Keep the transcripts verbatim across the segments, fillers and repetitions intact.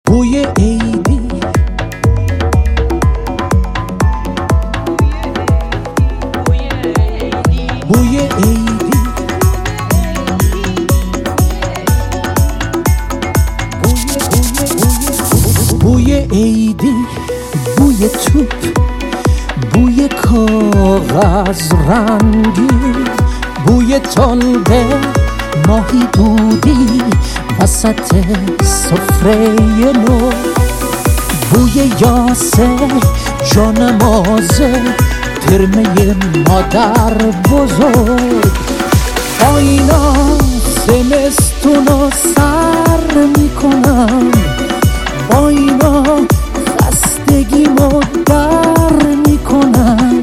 بوی عیدی، بوی عیدی، بوی عیدی، بوی توپ، بوی کاغذ رنگی، بوی تنده ماهی دودی وسط سفره نو، بوی یاسه جانمازه ترمه مادر بزرگ، آینا زمستونو سر میکنم، با اینا خستگیمو در میکنم.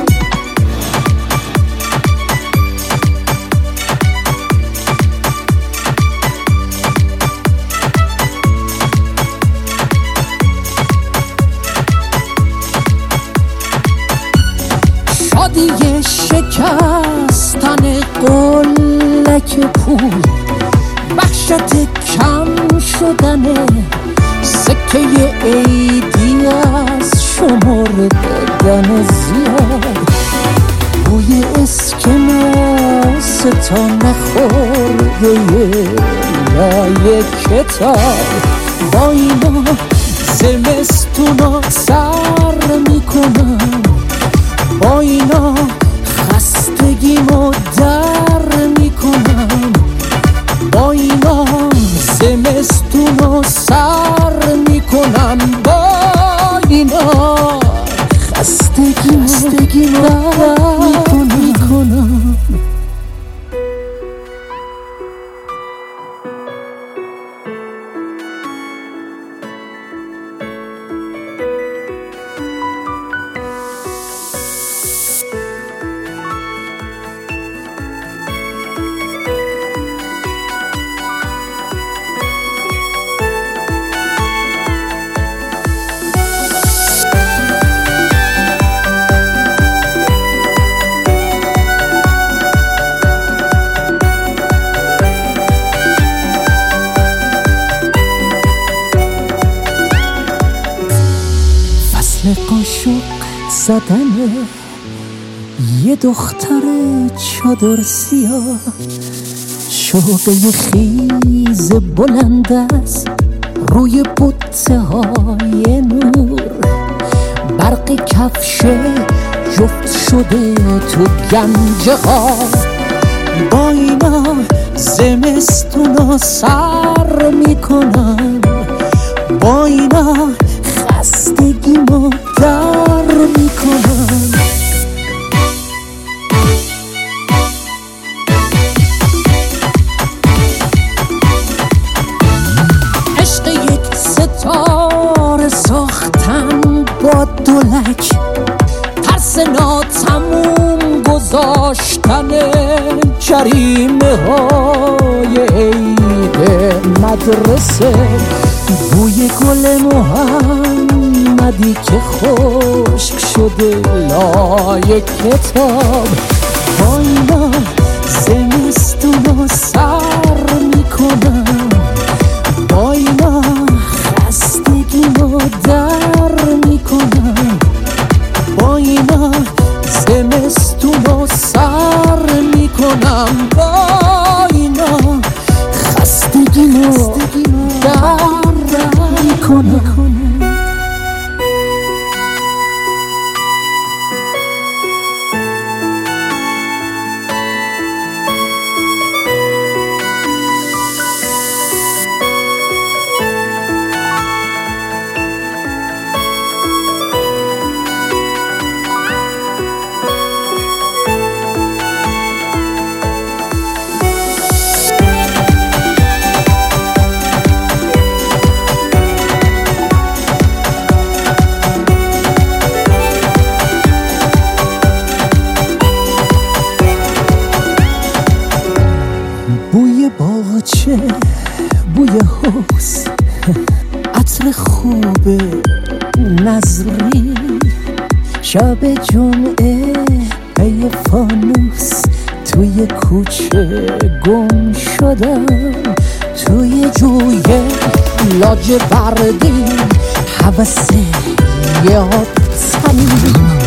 شادی شکستن قلک پول، وحشت کم شدن سکه عیدی از شمر دادن زیاد، بوی اسکناس تا نخورده لای کتاب، با اینا زمستونا سر میکنم، با اینا خستگیمو در میکنم، با اینا زمستونو سر میکنم، با اینا خستگیمو در میکنم. قاشق زدن یه دختر چادر سیاه، شوقه خیز بلند است روی بوته های نور، برق کفش جفت شده تو گنج ها، با اینا زمستونا سر میکنم، با اینا خستگیمو در میکنم. عشق یک ستاره ساختن با دولک، ترس ناتموم گذاشتن جریمه های عید مدرسه، بوی گل محمدی که خشک شده لای کتاب، با اینا زمستونو سر میکنم، با اینا خستگیمو در میکنم، با اینا زمستونو سر میکنم، با اینا خستگیمو در میکنم. بوی باغچه، بوی حوض، عطر خوب نظری، شب جمعه پی فانوس توی کوچه گم شدم، توی جوی لاجوردی، هوس یه آب زمین.